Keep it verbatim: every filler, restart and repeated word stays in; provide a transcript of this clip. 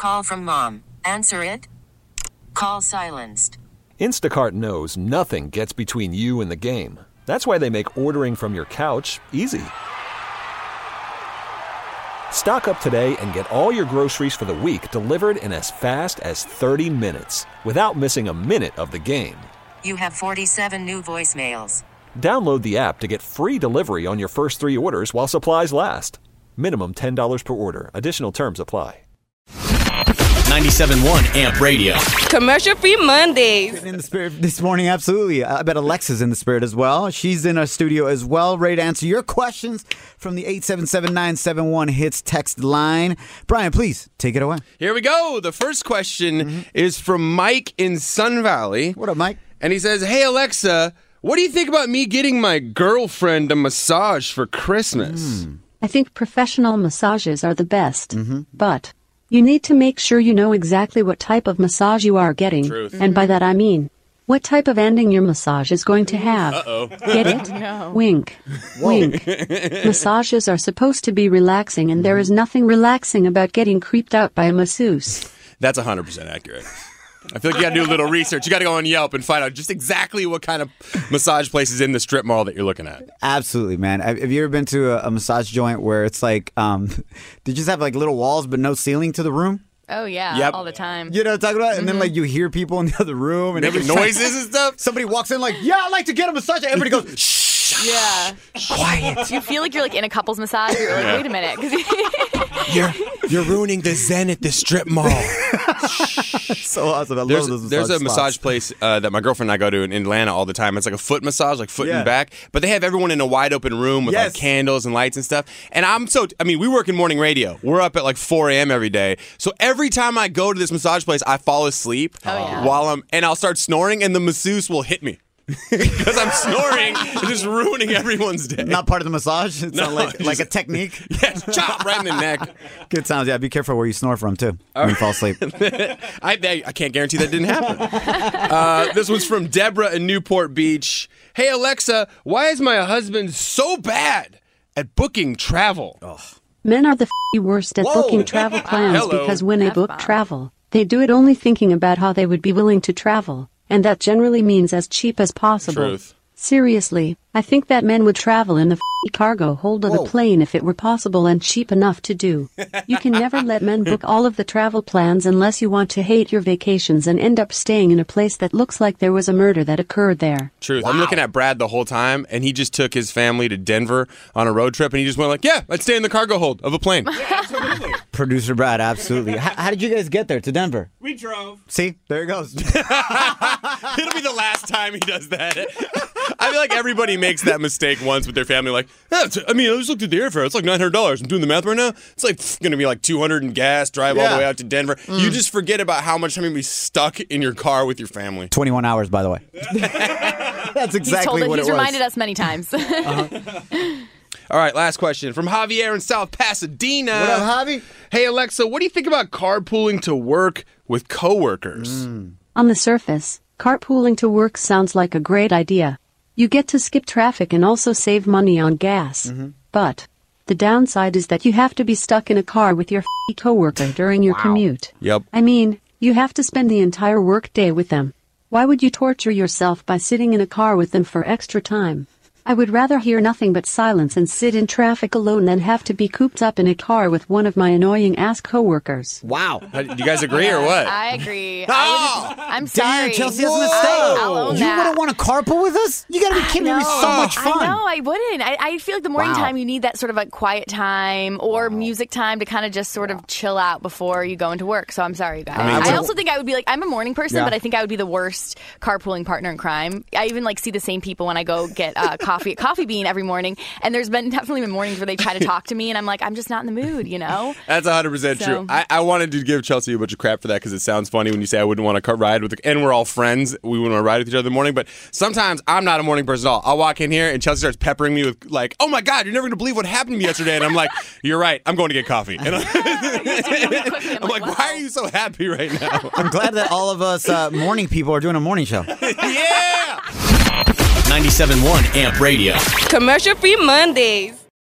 call from mom. Answer it. Call silenced. Instacart knows nothing gets between you and the game. That's why they make ordering from your couch easy. Stock up today and get all your groceries for the week delivered in as fast as thirty minutes without missing a minute of the game. You have forty-seven new voicemails. Download the app to get free delivery on your first three orders while supplies last. Minimum ten dollars per order. Additional terms apply. ninety-seven point one A M P Radio. Commercial-free Mondays. In the spirit this morning, absolutely. I bet Alexa's in the spirit as well. She's in our studio as well, ready to answer your questions from the eight seven seven, nine seven one, HITS text line. Brian, please take it away. Here we go. The first question mm-hmm. is from Mike in Sun Valley. What up, Mike? And he says, hey, Alexa, what do you think about me getting my girlfriend a massage for Christmas? Mm. I think professional massages are the best, mm-hmm. but you need to make sure you know exactly what type of massage you are getting. Truth. And by that I mean, what type of ending your massage is going to have. Uh-oh. Get it? No. Wink. Wink. Massages are supposed to be relaxing, and there is nothing relaxing about getting creeped out by a masseuse. That's one hundred percent accurate. I feel like you got to do a little research. You got to go on Yelp and find out just exactly what kind of massage places in the strip mall that you're looking at. Absolutely, man. Have you ever been to a, a massage joint where it's like, um, they just have like little walls but no ceiling to the room? Oh, yeah, Yep. all the time. You know what I'm talking about? Mm-hmm. And then like you hear people in the other room and Making every noises and stuff? Somebody walks in like, yeah, I'd like to get a massage. Everybody goes, shh. Yeah. Quiet. You feel like you're like in a couple's massage. You're like, Yeah. wait a minute. 'Cause You're, you're ruining the zen at the strip mall. So awesome. I There's, love those there's a spots. massage place uh, that my girlfriend and I go to in Atlanta all the time. It's like a foot massage, like foot Yeah. and back. But they have everyone in a wide open room with Yes. like candles and lights and stuff. And I'm so, I mean, we work in morning radio. We're up at like four a.m. every day. So every time I go to this massage place, I fall asleep Oh, yeah. while I'm, and I'll start snoring and the masseuse will hit me. Because I'm snoring and just ruining everyone's day. Not part of the massage? It's No, not like, just- like a technique? Yeah, chop right in the neck. Good sounds. Yeah, be careful where you snore from, too, when you fall asleep. I, I can't guarantee that didn't happen. Uh, this one's from Deborah in Newport Beach. Hey, Alexa, why is my husband so bad at booking travel? Men are the f- worst at Whoa. booking travel plans Hello. because when they book F-bomb. travel, they do it only thinking about how they would be willing to travel, and that generally means as cheap as possible. Truth. Seriously, I think that men would travel in the f- cargo hold of Whoa. the plane if it were possible and cheap enough to do. You can never let men book all of the travel plans unless you want to hate your vacations and end up staying in a place that looks like there was a murder that occurred there. Truth. I'm looking at Brad the whole time, and he just took his family to Denver on a road trip, and he just went like, yeah, let's stay in the cargo hold of a plane. Producer Brad, absolutely. How, how did you guys get there to Denver? We drove. See? There it goes. It'll be the last time he does that. I feel like everybody makes that mistake once with their family. Like, "Ah, t- I mean, I just looked at the airfare. It's like nine hundred dollars. I'm doing the math right now. It's like going to be like two hundred in gas, drive all Yeah. the way out to Denver. You just forget about how much time you'll be stuck in your car with your family. twenty-one hours, by the way. That's He's exactly told it. what He's it was. reminded us many times. All right, last question from Javier in South Pasadena. What up, Javi? Hey, Alexa, what do you think about carpooling to work with coworkers? On the surface, carpooling to work sounds like a great idea. You get to skip traffic and also save money on gas. But the downside is that you have to be stuck in a car with your f***y coworker during your commute. Yep. I mean, you have to spend the entire workday with them. Why would you torture yourself by sitting in a car with them for extra time? I would rather hear nothing but silence and sit in traffic alone than have to be cooped up in a car with one of my annoying ass coworkers. Wow. Uh, Do you guys agree or what? I agree. Oh! I would, I'm sorry. Damn, Chelsea has a I- mistake. I'll own You that. wouldn't want to carpool with us? You gotta be kidding me. It'd be so No, much fun. I know, I wouldn't. I, I feel like the morning Wow. time, you need that sort of like quiet time or music time to kind of just sort of chill out before you go into work. So I'm sorry, you guys. I I, mean, also think I would be like, I'm a morning person, Yeah. but I think I would be the worst carpooling partner in crime. I even like see the same people when I go get uh, coffee at Coffee Bean every morning. And there's been definitely been mornings where they try to talk to me and I'm like, I'm just not in the mood, you know? That's one hundred percent So- true. I, I wanted to give Chelsea a bunch of crap for that because it sounds funny when you say I wouldn't want to ride with, the, and we're all friends. We wouldn't want to ride with each other in the morning. But sometimes I'm not a morning person at all. I'll walk in here and Chelsea starts peppering me with like, oh my God, you're never going to believe what happened to me yesterday. And I'm like, you're right. I'm going to get coffee. And I'm, I'm like, wow. why are you so happy right now? I'm glad that all of us uh, morning people are doing a morning show. Yeah! ninety-seven point one A M P Radio. Commercial-free Mondays.